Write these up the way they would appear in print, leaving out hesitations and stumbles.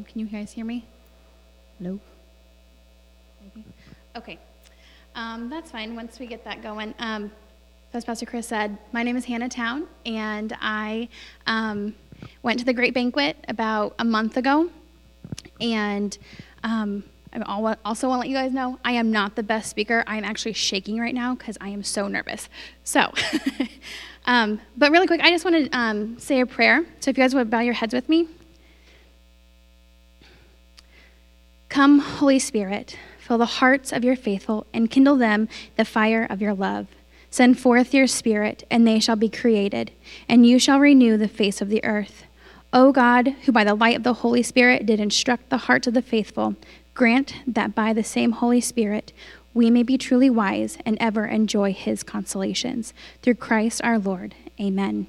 Can you guys hear me? Hello? Maybe? Okay. That's fine once we get that going. As Pastor Chris said, my name is Hannah Town, and I went to the Great Banquet about a month ago. And I also want to let you guys know, I am not the best speaker. I am actually shaking right now because I am so nervous. So, but really quick, I just want to say a prayer. So if you guys would bow your heads with me. Come, Holy Spirit, fill the hearts of your faithful and kindle them the fire of your love. Send forth your Spirit, and they shall be created, and you shall renew the face of the earth. O God, who by the light of the Holy Spirit did instruct the hearts of the faithful, grant that by the same Holy Spirit we may be truly wise and ever enjoy his consolations. Through Christ our Lord. Amen.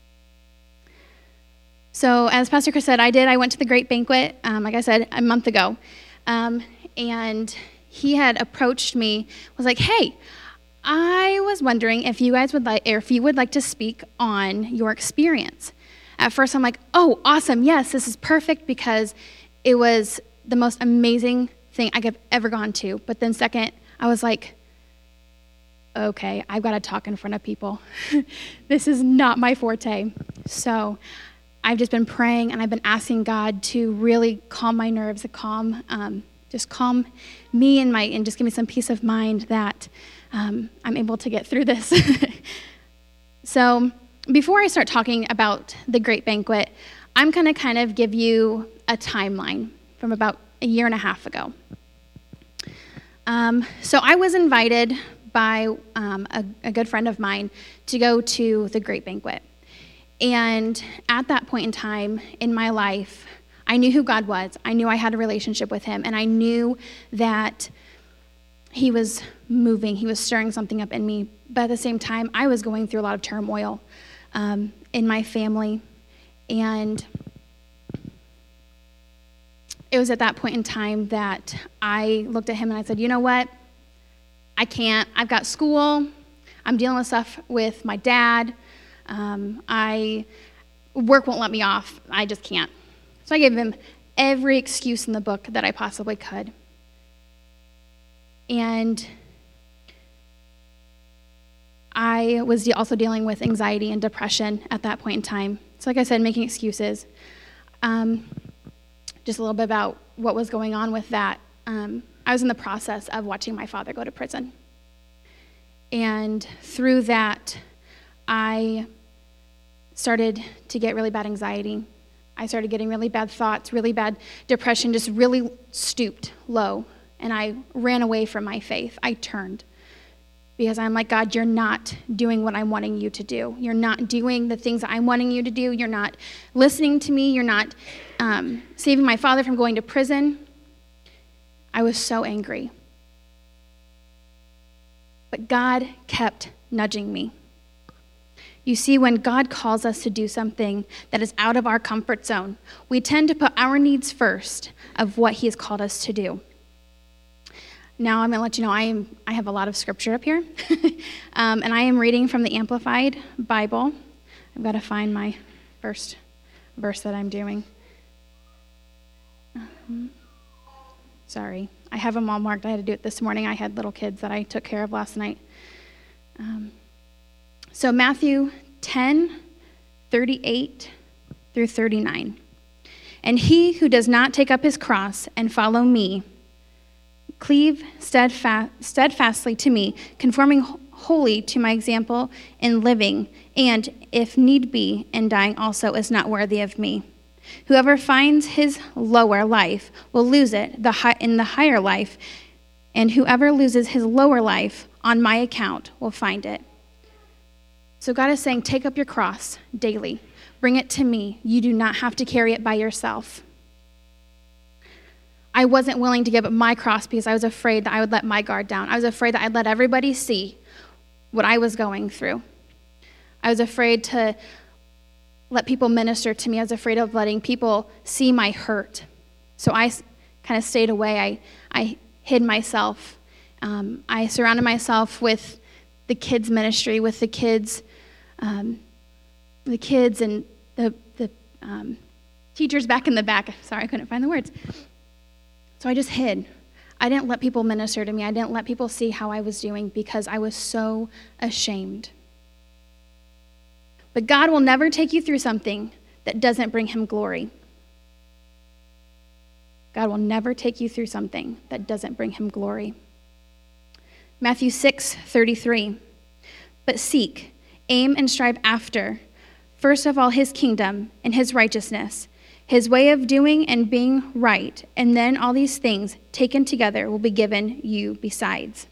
So as Pastor Chris said, I went to the Great Banquet, like I said, a month ago. And he had approached me, was like, hey, I was wondering if you guys would like, or if you would like to speak on your experience. At first, I'm like, oh, awesome, yes, this is perfect, because it was the most amazing thing I could have ever gone to. But then second, I was like, okay, I've got to talk in front of people. This is not my forte. So I've just been praying, and I've been asking God to really calm my nerves, just calm me and just give me some peace of mind that I'm able to get through this. So before I start talking about the Great Banquet, I'm going to kind of give you a timeline from about a year and a half ago. So I was invited by a good friend of mine to go to the Great Banquet. And at that point in time in my life, I knew who God was. I knew I had a relationship with him, and I knew that he was moving. He was stirring something up in me. But at the same time, I was going through a lot of turmoil in my family. And it was at that point in time that I looked at him and I said, you know what? I can't. I've got school. I'm dealing with stuff with my dad. Work won't let me off. I just can't. So I gave him every excuse in the book that I possibly could. And I was also dealing with anxiety and depression at that point in time. So like I said, making excuses. Just a little bit about what was going on with that. I was in the process of watching my father go to prison. And through that, I started to get really bad anxiety. I started getting really bad thoughts, really bad depression, just really stooped low. And I ran away from my faith. I turned. Because I'm like, God, you're not doing what I'm wanting you to do. You're not doing the things that I'm wanting you to do. You're not listening to me. You're not saving my father from going to prison. I was so angry. But God kept nudging me. You see, when God calls us to do something that is out of our comfort zone, we tend to put our needs first of what he has called us to do. Now I'm going to let you know I have a lot of scripture up here, and I am reading from the Amplified Bible. I've got to find my first verse that I'm doing. Sorry, I have them all marked. I had to do it this morning. I had little kids that I took care of last night. So Matthew 10:38 through 39. And he who does not take up his cross and follow me, cleave steadfastly to me, conforming wholly to my example in living, and, if need be, in dying also, is not worthy of me. Whoever finds his lower life will lose it in the higher life, and whoever loses his lower life on my account will find it. So God is saying, take up your cross daily. Bring it to me. You do not have to carry it by yourself. I wasn't willing to give up my cross because I was afraid that I would let my guard down. I was afraid that I'd let everybody see what I was going through. I was afraid to let people minister to me. I was afraid of letting people see my hurt. So I kind of stayed away. I hid myself. I surrounded myself with the kids' ministry, with the kids and the Teachers back in the back. Sorry, I couldn't find the words. So I just hid. I didn't let people minister to me. I didn't let people see how I was doing because I was so ashamed. But God will never take you through something that doesn't bring him glory. God will never take you through something that doesn't bring him glory. Matthew 6:33. But seek, aim, and strive after, first of all, his kingdom and his righteousness, his way of doing and being right, and then all these things taken together will be given you besides.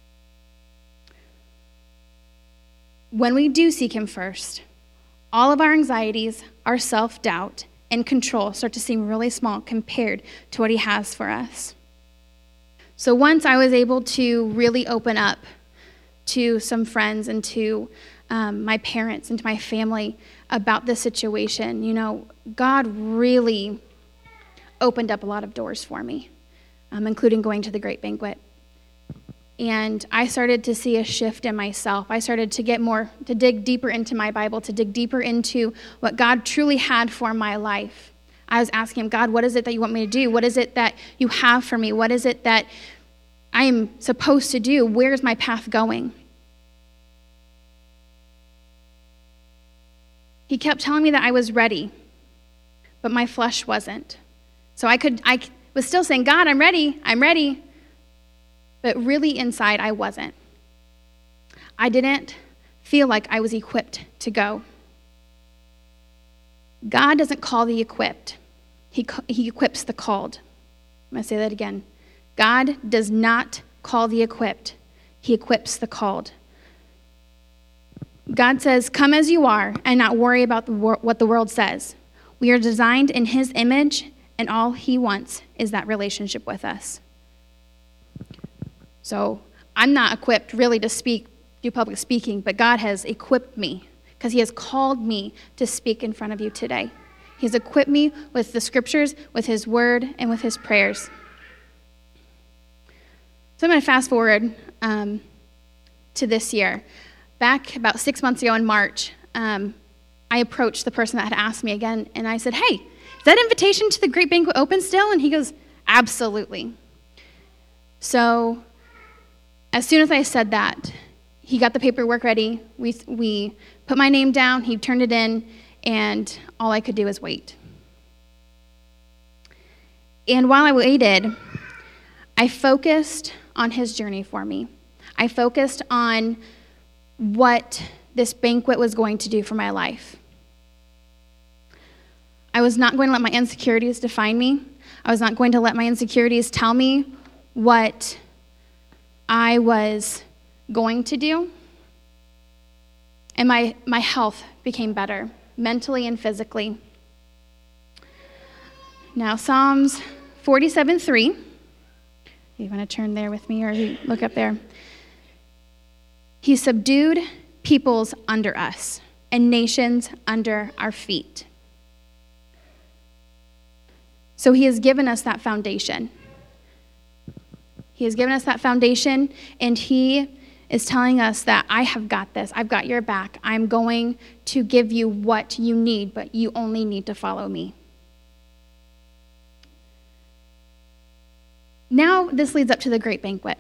When we do seek him first, all of our anxieties, our self-doubt, and control start to seem really small compared to what he has for us. So once I was able to really open up to some friends and to my parents and to my family about this situation, God really opened up a lot of doors for me, including going to the Great Banquet. And I started to see a shift in myself. I started to dig deeper into my Bible, to dig deeper into what God truly had for my life. I was asking him, God, what is it that you want me to do? What is it that you have for me? What is it that I am supposed to do? Where's my path going? He kept telling me that I was ready, but my flesh wasn't. So I was still saying, God, I'm ready. But really inside, I wasn't. I didn't feel like I was equipped to go. God doesn't call the equipped. He equips the called. I'm going to say that again. God does not call the equipped. He equips the called. God says, come as you are and not worry about what the world says. We are designed in his image, and all he wants is that relationship with us. So I'm not equipped really to do public speaking, but God has equipped me because he has called me to speak in front of you today. He's equipped me with the scriptures, with his word, and with his prayers. So I'm going to fast forward to this year. Back about 6 months ago in March, I approached the person that had asked me again, and I said, hey, is that invitation to the Great Banquet open still? And he goes, absolutely. So as soon as I said that, he got the paperwork ready. We put my name down, he turned it in, and all I could do was wait. And while I waited, I focused on his journey for me. I focused on what this banquet was going to do for my life. I was not going to let my insecurities define me. I was not going to let my insecurities tell me what I was going to do. And my health became better, mentally and physically. Now, Psalms 47:3. You want to turn there with me, or you look up there. He subdued peoples under us and nations under our feet. So he has given us that foundation. He has given us that foundation, and he is telling us that I have got this. I've got your back. I'm going to give you what you need, but you only need to follow me. Now this leads up to the Great Banquet.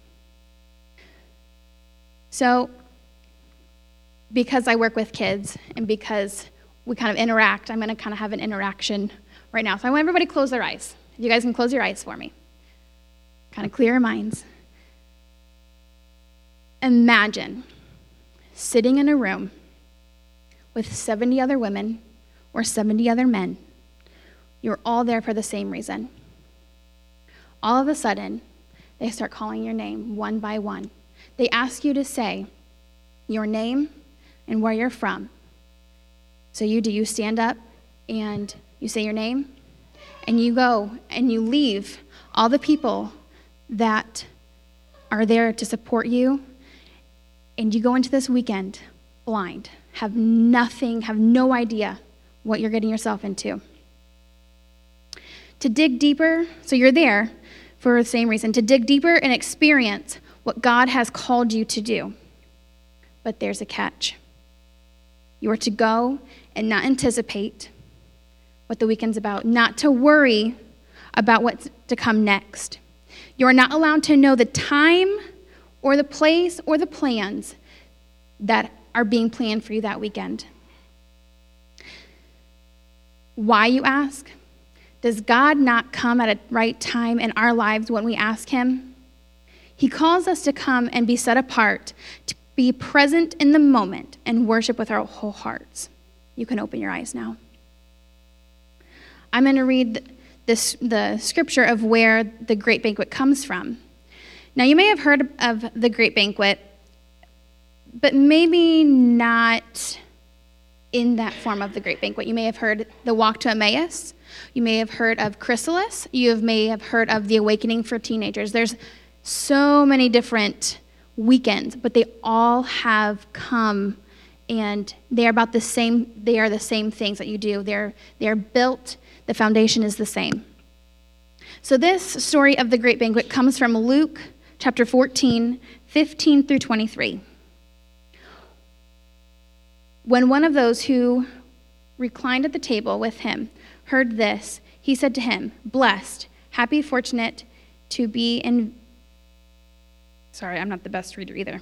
So because I work with kids and because we kind of interact, I'm going to kind of have an interaction right now. So I want everybody to close their eyes. If you guys can close your eyes for me. Kind of clear your minds. Imagine sitting in a room with 70 other women or 70 other men. You're all there for the same reason. All of a sudden, they start calling your name one by one. They ask you to say your name and where you're from. So you stand up and you say your name, and you go and you leave all the people that are there to support you, and you go into this weekend blind, have no idea what you're getting yourself into. To dig deeper, so you're there for the same reason, to dig deeper and experience what God has called you to do. But there's a catch. You are to go and not anticipate, what the weekend's about, not to worry about what's to come next. You are not allowed to know the time or the place or the plans that are being planned for you that weekend. Why, you ask? Does God not come at a right time in our lives when we ask him? He calls us to come and be set apart, to be present in the moment and worship with our whole hearts. You can open your eyes now. I'm going to read the scripture of where the great banquet comes from. Now, you may have heard of the great banquet, but maybe not in that form of the great banquet. You may have heard the walk to Emmaus. You may have heard of Chrysalis. You may have heard of the awakening for teenagers. There's so many different weekends, but they all have come, and they are about the same. They are the same things that you do. They're built. The foundation is the same. So this story of the great banquet comes from Luke chapter 14, 15 through 23. When one of those who reclined at the table with him heard this, he said to him, "Blessed, happy, fortunate to be in..." Sorry, I'm not the best reader either.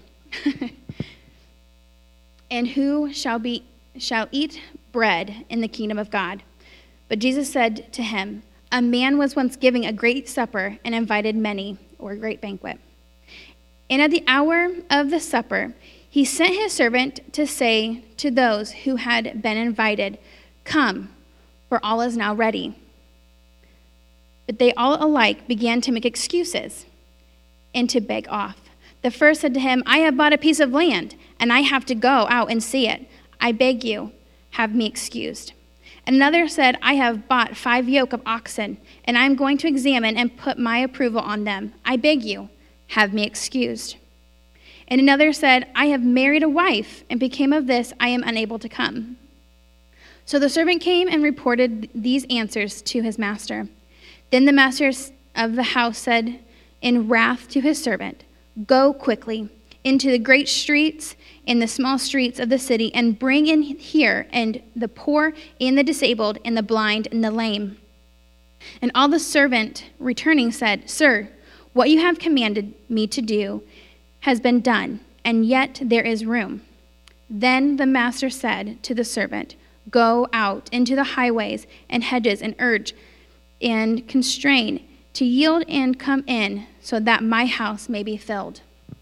"And who shall eat bread in the kingdom of God?" But Jesus said to him, "A man was once giving a great supper and invited many," or a great banquet. "And at the hour of the supper, he sent his servant to say to those who had been invited, 'Come, for all is now ready.' But they all alike began to make excuses and to beg off. The first said to him, 'I have bought a piece of land, and I have to go out and see it. I beg you, have me excused.' And another said, 'I have bought 5 yoke of oxen, and I am going to examine and put my approval on them. I beg you, have me excused.' And another said, 'I have married a wife, and because of this I am unable to come.' So the servant came and reported these answers to his master. Then the master of the house said in wrath to his servant, 'Go quickly into the great streets and the small streets of the city, and bring in here and the poor and the disabled and the blind and the lame.' And all the servant returning said, 'Sir, what you have commanded me to do has been done, and yet there is room.' Then the master said to the servant, 'Go out into the highways and hedges and urge and constrain to yield and come in, so that my house may be filled.'"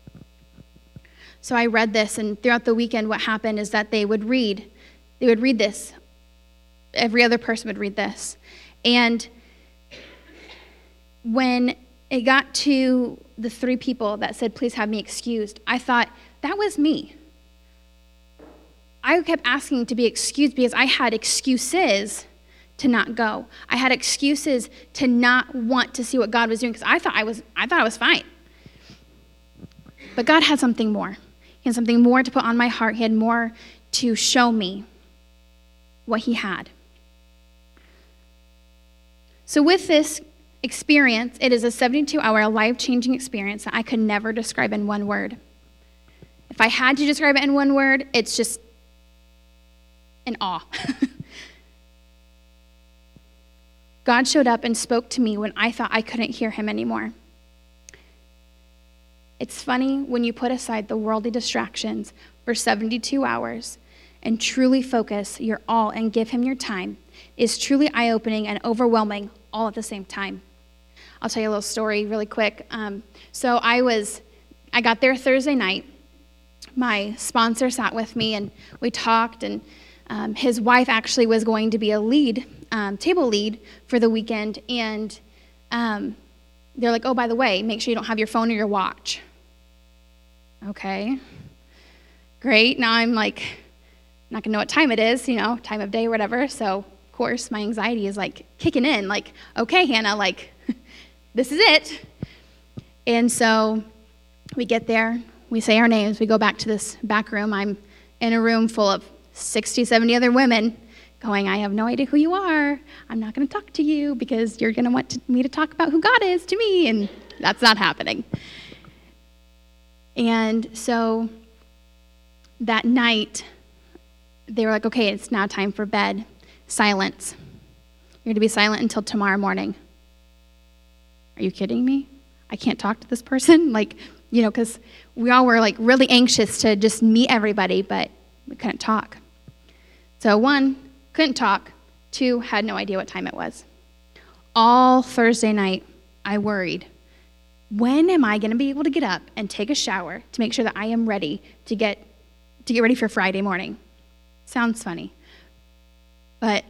So I read this, and throughout the weekend what happened is that they would read this. Every other person would read this. And when it got to the 3 people that said, "Please have me excused," I thought, that was me. I kept asking to be excused because I had excuses to not go. I had excuses to not want to see what God was doing because I thought I was fine. But God had something more. He had something more to put on my heart. He had more to show me what he had. So with this experience, it is a 72-hour life-changing experience that I could never describe in one word. If I had to describe it in one word, it's just in awe. God showed up and spoke to me when I thought I couldn't hear him anymore. It's funny when you put aside the worldly distractions for 72 hours and truly focus your all and give him your time. It's truly eye-opening and overwhelming all at the same time. I'll tell you a little story really quick. So I got there Thursday night. My sponsor sat with me and we talked, and his wife actually was going to be a table lead for the weekend, and they're like, "Oh, by the way, make sure you don't have your phone or your watch." Okay, great. Now I'm like, not gonna know what time it is, time of day or whatever. So of course my anxiety is like kicking in, like, okay, Hannah, like this is it. And so we get there, we say our names, we go back to this back room. I'm in a room full of 60, 70 other women going, "I have no idea who you are. I'm not going to talk to you because you're going to want me to talk about who God is to me," and that's not happening. And so that night, they were like, "Okay, it's now time for bed." Silence. You're going to be silent until tomorrow morning. Are you kidding me? I can't talk to this person? Because we all were really anxious to just meet everybody, but we couldn't talk. So 1, couldn't talk. 2, had no idea what time it was. All Thursday night, I worried, when am I going to be able to get up and take a shower to make sure that I am ready to get ready for Friday morning? Sounds funny. But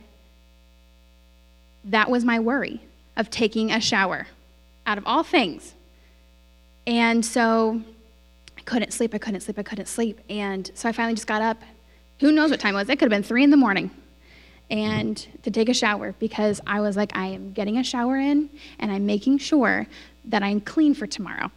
that was my worry of taking a shower, out of all things. And so I couldn't sleep. And so I finally just got up. Who knows what time it was? It could have been 3 a.m. And to take a shower, because I was like, I am getting a shower in, and I'm making sure that I'm clean for tomorrow.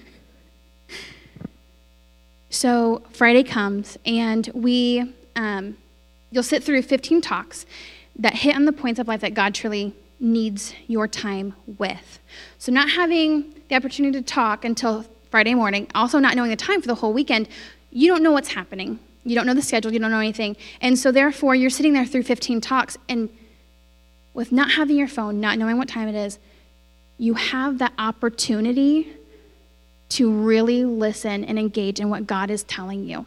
So Friday comes, and you'll sit through 15 talks that hit on the points of life that God truly needs your time with. So not having the opportunity to talk until Friday morning, also not knowing the time for the whole weekend, you don't know what's happening. You don't know the schedule, you don't know anything. And so therefore, you're sitting there through 15 talks, and with not having your phone, not knowing what time it is, you have that opportunity to really listen and engage in what God is telling you.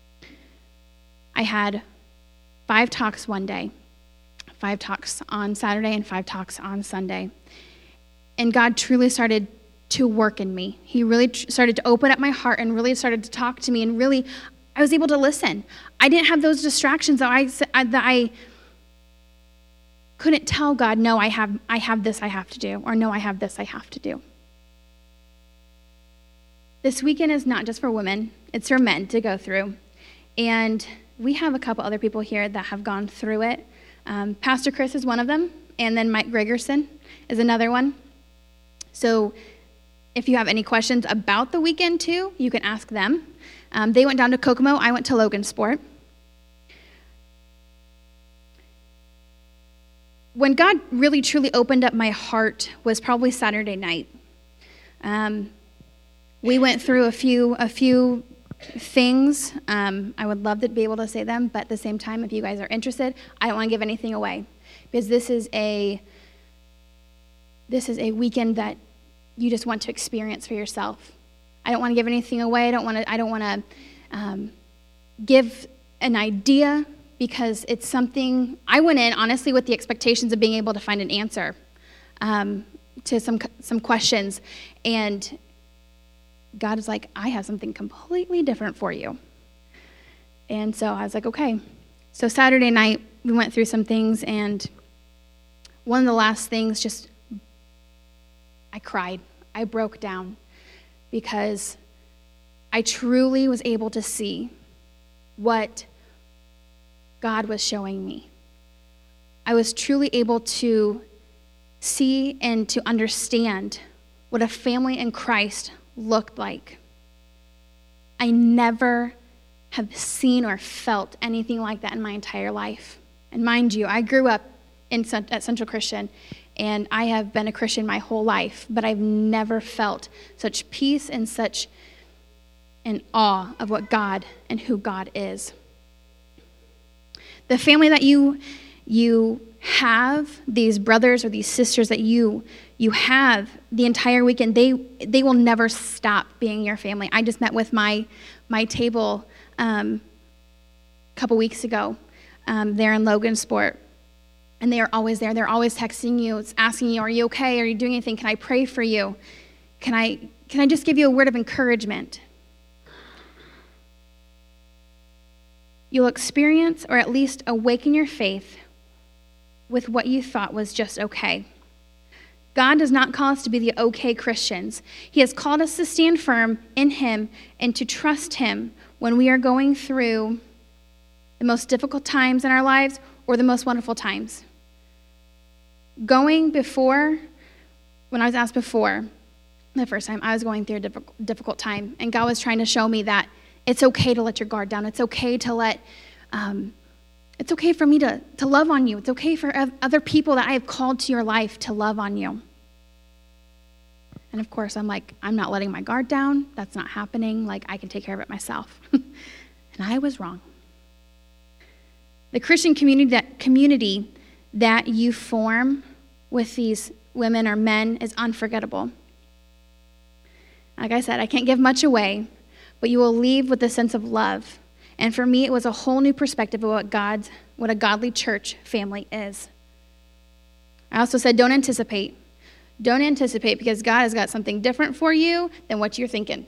I had 5 talks one day, 5 talks on Saturday, and 5 talks on Sunday. And God truly started to work in me. He really started to open up my heart and really started to talk to me, and really I was able to listen. I didn't have those distractions that I couldn't tell God, no, I have this I have to do, or no, I have this I have to do. This weekend is not just for women, it's for men to go through. And we have a couple other people here that have gone through it. Pastor Chris is one of them, and then Mike Gregerson is another one. So if you have any questions about the weekend too, you can ask them. They went down to Kokomo, I went to Logansport. When God really truly opened up my heart was probably Saturday night. We went through a few things. I would love to be able to say them, but at the same time, if you guys are interested, I don't want to give anything away, because this is a weekend that you just want to experience for yourself. I don't want to give anything away. I don't want to give an idea, because it's something I went in honestly with the expectations of being able to find an answer to some questions, and God is like, I have something completely different for you. And so I was like, okay. So Saturday night we went through some things, and one of the last things, I cried. I broke down, because I truly was able to see what God was showing me. I was truly able to see and to understand what a family in Christ looked like. I never have seen or felt anything like that in my entire life. And mind you, I grew up at Central Christian, and I have been a Christian my whole life, but I've never felt such peace and such an awe of what God and who God is. The family that you have, these brothers or these sisters that you have the entire weekend, they will never stop being your family. I just met with my table a couple weeks ago there in Logansport. And they are always there. They're always texting you. It's asking you, are you okay? Are you doing anything? Can I pray for you? Can I just give you a word of encouragement? You'll experience, or at least awaken your faith with what you thought was just okay. God does not call us to be the okay Christians. He has called us to stand firm in Him and to trust Him when we are going through the most difficult times in our lives or the most wonderful times. When I was asked before, the first time, I was going through a difficult time, and God was trying to show me that it's okay to let your guard down. It's okay to it's okay for me to love on you. It's okay for other people that I have called to your life to love on you. And of course, I'm like, I'm not letting my guard down. That's not happening. I can take care of it myself. And I was wrong. The Christian community that you form with these women or men is unforgettable. Like I said, I can't give much away, but you will leave with a sense of love. And for me, it was a whole new perspective of what a godly church family is. I also said, don't anticipate. Don't anticipate, because God has got something different for you than what you're thinking.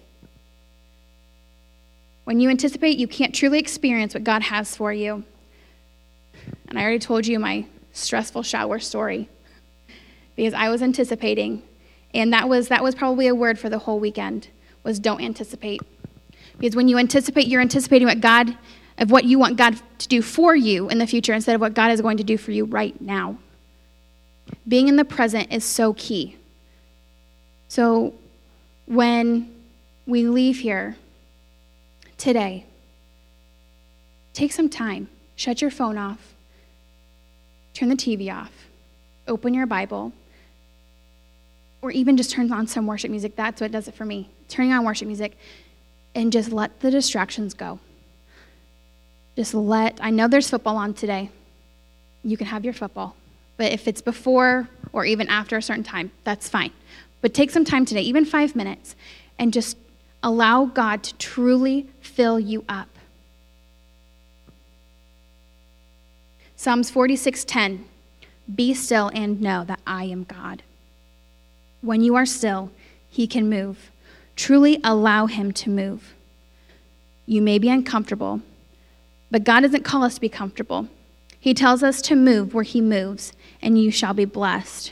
When you anticipate, you can't truly experience what God has for you. And I already told you my stressful shower story, because I was anticipating, and that was probably a word for the whole weekend, was don't anticipate. Because when you anticipate, you're anticipating what you want God to do for you in the future instead of what God is going to do for you right now. Being in the present is so key. So when we leave here today, take some time. Shut your phone off. Turn the TV off. Open your Bible. Or even just turn on some worship music. That's what does it for me. Turning on worship music and just let the distractions go. I know there's football on today. You can have your football. But if it's before or even after a certain time, that's fine. But take some time today, even 5 minutes, and just allow God to truly fill you up. Psalms 46:10, be still and know that I am God. When you are still, he can move. Truly allow him to move. You may be uncomfortable, but God doesn't call us to be comfortable. He tells us to move where he moves, and you shall be blessed.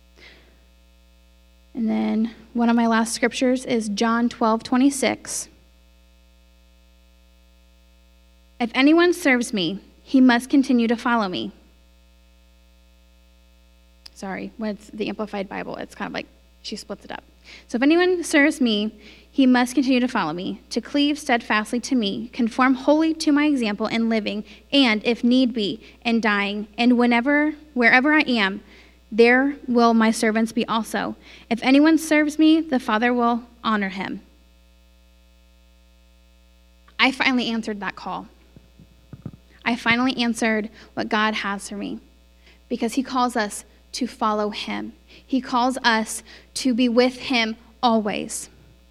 And then one of my last scriptures is John 12:26. If anyone serves me, he must continue to follow me. Sorry, when it's the Amplified Bible, it's kind of like she splits it up. So if anyone serves me, he must continue to follow me, to cleave steadfastly to me, conform wholly to my example in living, and, if need be, in dying. And wherever I am, there will my servants be also. If anyone serves me, the Father will honor him. I finally answered that call. I finally answered what God has for me, because he calls us to follow him. He calls us to be with him always.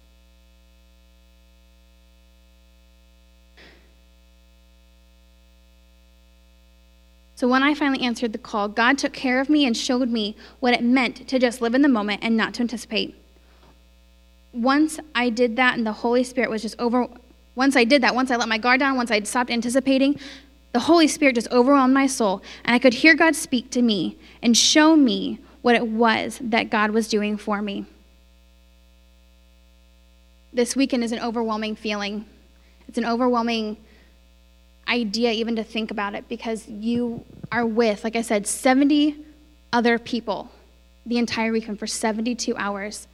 So when I finally answered the call, God took care of me and showed me what it meant to just live in the moment and not to anticipate. Once I did that and the Holy Spirit was just once I let my guard down, once I stopped anticipating, the Holy Spirit just overwhelmed my soul, and I could hear God speak to me and show me what it was that God was doing for me. This weekend is an overwhelming feeling. It's an overwhelming idea even to think about it, because you are with, like I said, 70 other people the entire weekend for 72 hours.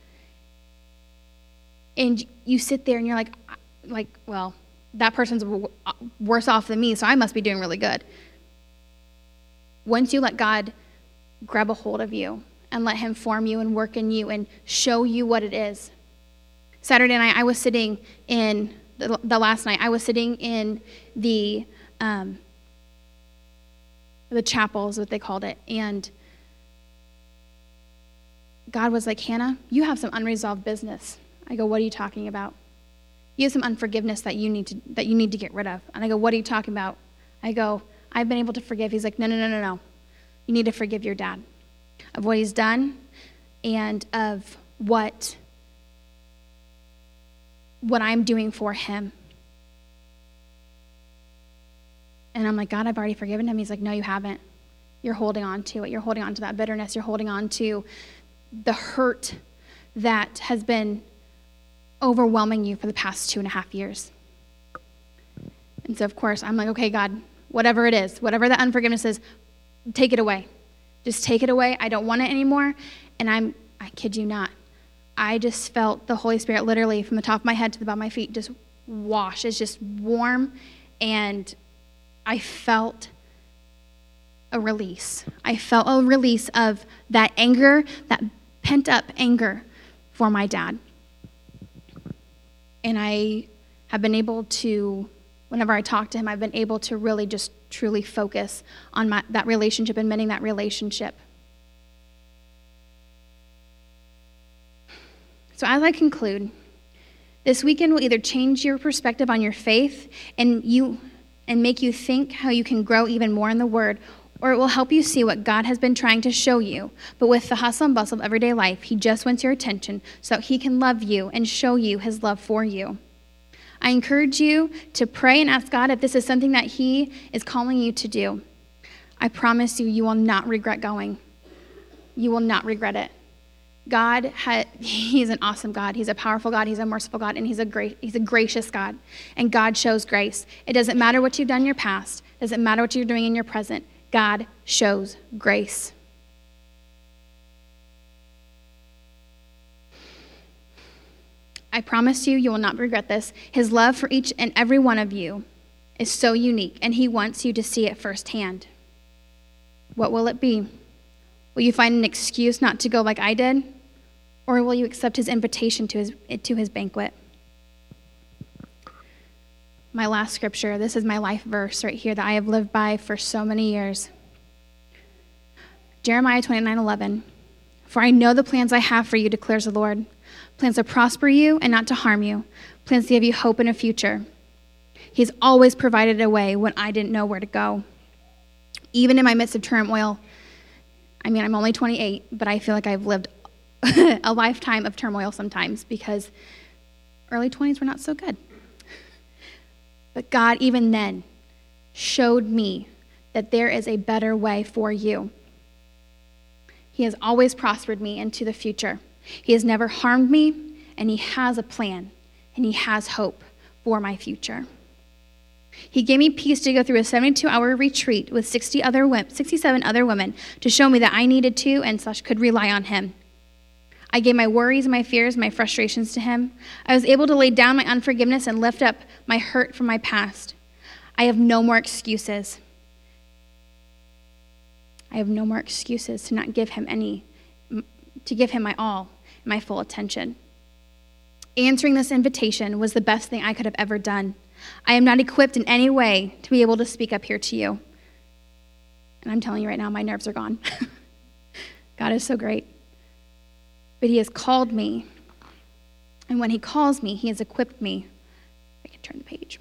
And you sit there and you're like, well, that person's worse off than me, so I must be doing really good. Once you let God grab a hold of you and let him form you and work in you and show you what it is. Saturday night, I was sitting in, the last night, I was sitting in the chapel is what they called it, and God was like, Hannah, you have some unresolved business. I go, what are you talking about? You have some unforgiveness that you need to get rid of. And I go, what are you talking about? I go, I've been able to forgive. He's like, no. You need to forgive your dad of what he's done and of what I'm doing for him. And I'm like, God, I've already forgiven him. He's like, no, you haven't. You're holding on to it. You're holding on to that bitterness. You're holding on to the hurt that has been overwhelming you for the past 2.5 years. And so, of course, I'm like, okay, God, whatever it is, whatever the unforgiveness is, take it away. Just take it away. I don't want it anymore. And I kid you not, I just felt the Holy Spirit literally from the top of my head to the bottom of my feet just wash. It's just warm, and I felt a release. I felt a release of that anger, that pent-up anger for my dad. And I have been able to whenever I talk to him, I've been able to really just truly focus on that relationship and mending that relationship. So as I conclude, this weekend will either change your perspective on your faith and make you think how you can grow even more in the Word, or it will help you see what God has been trying to show you. But with the hustle and bustle of everyday life, he just wants your attention so that he can love you and show you his love for you. I encourage you to pray and ask God if this is something that he is calling you to do. I promise you, you will not regret going. You will not regret it. He's an awesome God. He's a powerful God. He's a merciful God, and he's a gracious God. And God shows grace. It doesn't matter what you've done in your past. It doesn't matter what you're doing in your present. God shows grace. I promise you, you will not regret this. His love for each and every one of you is so unique, and he wants you to see it firsthand. What will it be? Will you find an excuse not to go like I did? Or will you accept his invitation to his banquet? My last scripture, this is my life verse right here that I have lived by for so many years. Jeremiah 29:11. For I know the plans I have for you, declares the Lord. Plans to prosper you and not to harm you. Plans to give you hope in a future. He's always provided a way when I didn't know where to go. Even in my midst of turmoil, I'm only 28, but I feel like I've lived a lifetime of turmoil sometimes because early 20s were not so good. But God, even then, showed me that there is a better way for you. He has always prospered me into the future. He has never harmed me, and he has a plan, and he has hope for my future. He gave me peace to go through a 72-hour retreat with 67 other women to show me that I needed to and could rely on him. I gave my worries, my fears, my frustrations to him. I was able to lay down my unforgiveness and lift up my hurt from my past. I have no more excuses. I have no more excuses to not give him my all, my full attention. Answering this invitation was the best thing I could have ever done. I am not equipped in any way to be able to speak up here to you. And I'm telling you right now, my nerves are gone. God is so great. But he has called me. And when he calls me, he has equipped me. I can turn the page.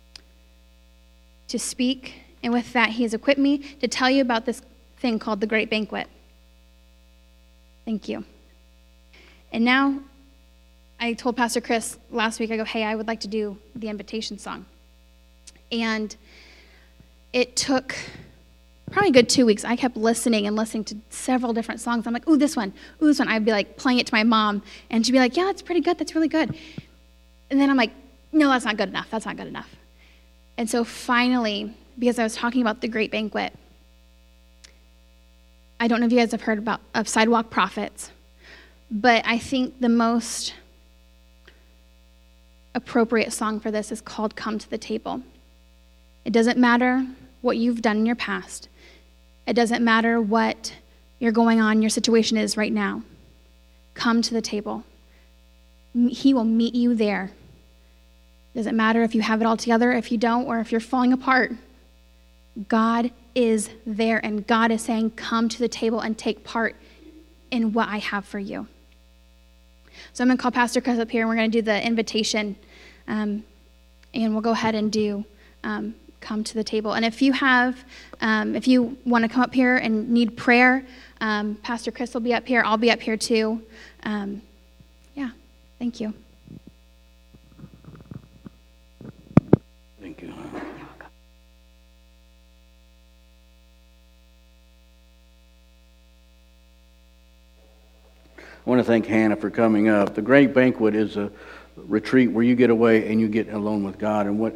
To speak. And with that, he has equipped me to tell you about this thing called the Great Banquet. Thank you. And now, I told Pastor Chris last week, I go, hey, I would like to do the invitation song. And it took probably a good 2 weeks. I kept listening to several different songs. I'm like, ooh, this one. I'd be like playing it to my mom, and she'd be like, yeah, that's pretty good. That's really good. And then I'm like, no, that's not good enough. And so finally, because I was talking about the Great Banquet, I don't know if you guys have heard of Sidewalk Prophets, but I think the most appropriate song for this is called Come to the Table. It doesn't matter what you've done in your past. It doesn't matter what your situation is right now. Come to the table. He will meet you there. Doesn't matter if you have it all together, if you don't, or if you're falling apart. God is there, and God is saying, come to the table and take part in what I have for you. So I'm going to call Pastor Chris up here, and we're going to do the invitation, and we'll go ahead and do come to the table. And if you want to come up here and need prayer, Pastor Chris will be up here. I'll be up here too. Thank you. Thank you. I want to thank Hannah for coming up. The Great Banquet is a retreat where you get away and you get alone with God. And what